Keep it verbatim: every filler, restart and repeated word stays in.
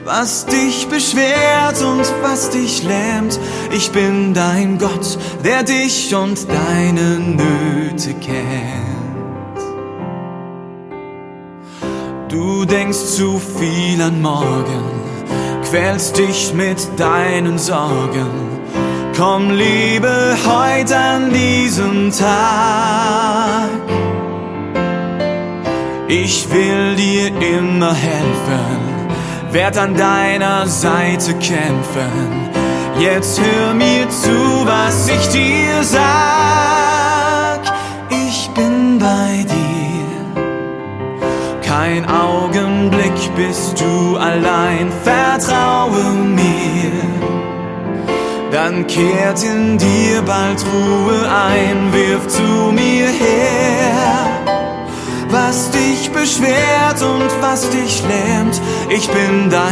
was dich beschwert und was dich lähmt. Ich bin dein Gott, der dich und deine Nöte kennt. Du denkst zu viel an morgen, quälst dich mit deinen Sorgen. Komm, lebe heute an diesem Tag. Ich will dir immer helfen, werd an deiner Seite kämpfen. Jetzt hör mir zu, was ich dir sag. Ich bin bei dir, kein Augenblick bist du allein. Vertraue mir, dann kehrt in dir bald Ruhe ein. Wirf zu mir her, was dich beschwert und was dich lähmt. Ich bin dein